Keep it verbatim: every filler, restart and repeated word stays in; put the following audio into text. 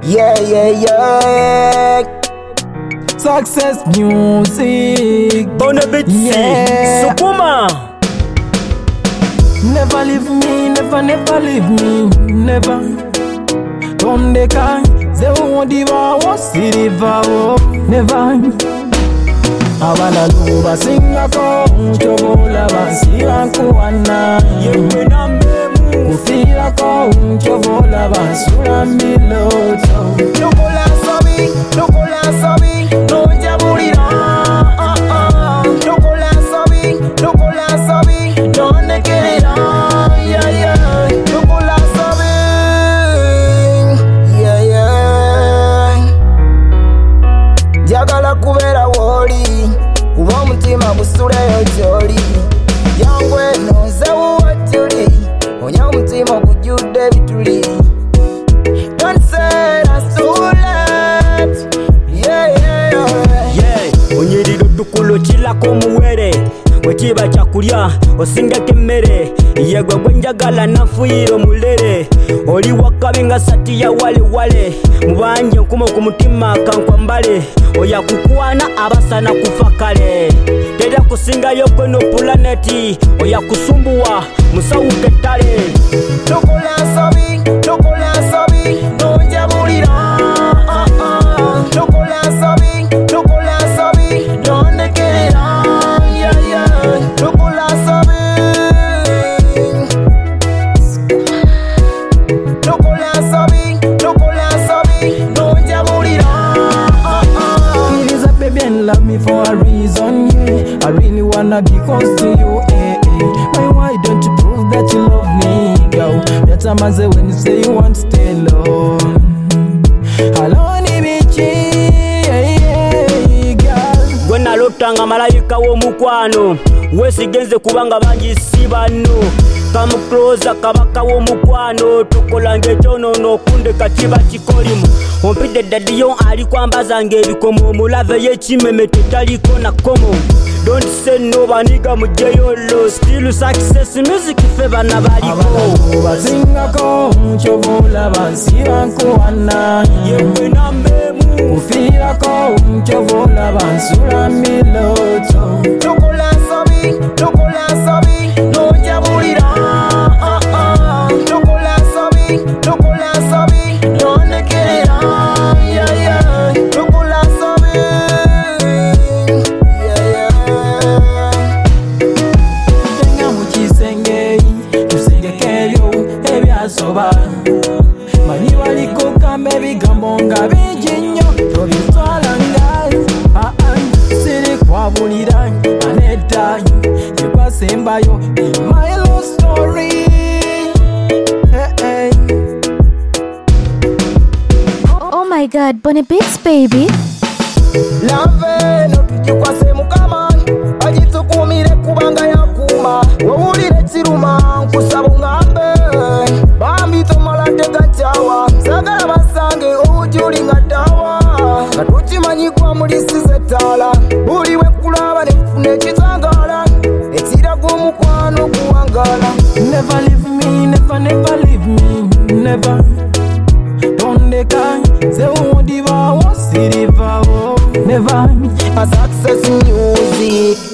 Yeah, yeah, yeah. Success music. Bonabit, yeah. Sukuma. Never leave me, never, never leave me, never. Tondeka, ze wondiva wasiriva wo, never. Abana luba singa ko, chobola basira kuana. Yewe nambe kufira ko, chobola basura miloto. Chokola sobi, chokola sobi, nonja bulira. Chokola sobi, chokola sobi, nondekerera. Yeah, yeah. Chokola sobi, yeah, yeah. Jagala kubera woli, kuba omutima gusuleyo gyoli. Yangwe nonze wuwatuli, onya omutima gujjudde bituli. Don't say that's too late. Yeah, yeah, yeah. Yeah, onyiriro dukulo chilako muwere. Wechiba chakulya, osingeko emmere. Yegwe gwe njagala nafuyiro mulere. Oli wakabi nga sati ya wale wale. Mubanje nkumo ku mutima kankwambale. Oya kukwana abasana kufa kale. Tera kusingayo kweno planeti. Oya kusumbuwa musawuke tale. Chokola sobi, chokola sobi, nonja bulira. Chokola sobi, chokola sobi, nondekerera. Yeah, yeah. Chokola sobi, chokola sobi, chokola sobi, nonja bulira. Please, baby, and love me for a reason, yeah. I really wanna be close to you, eh, eh. Why, why don't you prove that you love me, girl? Better man say when you say you want to stay alone. Alone, bichi, yeah, yeah, girl. Gwena lotanga malayika w'omukwano. Wesigenze kubanga bangi si bano. Come closer kabaka w'omukwano. Tukolanga ekyonono okundeka kiba kikolimu. Ompidde dadiyo ali kwambazanga ebikomo. Omulave y'ekimeme tetaliko na komo. Don't say no baniga mujeyolo. Still success music fe bana baliko. Abana bazingako chobola basira kuana. Yewe nambemu kufira ko chobola basura miloto. Chokola sobi, chokola sobi, nonja bulira. Chokola sobi, chokola sobi, nondekerera. Yeah, yeah. Chokola sobi, yeah, yeah. Tenga mukisenge, tusengekeyo ebyasoba. Mani waliko kambe bigambo nga bingi nnyo tobitwalanga. Ah ah, siri kwabulira anedda yekwasembayo in my love story. Hey, hey. Oh my God, Bonabits, baby. Lave no tujikwase mukama agitukumire kubanga yakuma wowulire kiruma nkusaba ngambe bambi tomalade gachawa sagala basange ojuli nga dawa nga tukimanyikwa mulisize ttala buliwe kulaba nefuna ekitangala ekiraga omukwano guwangala. Never leave me, never, never leave me, never. Tondeka, ze wondiva wasiriva wo, never. A success music.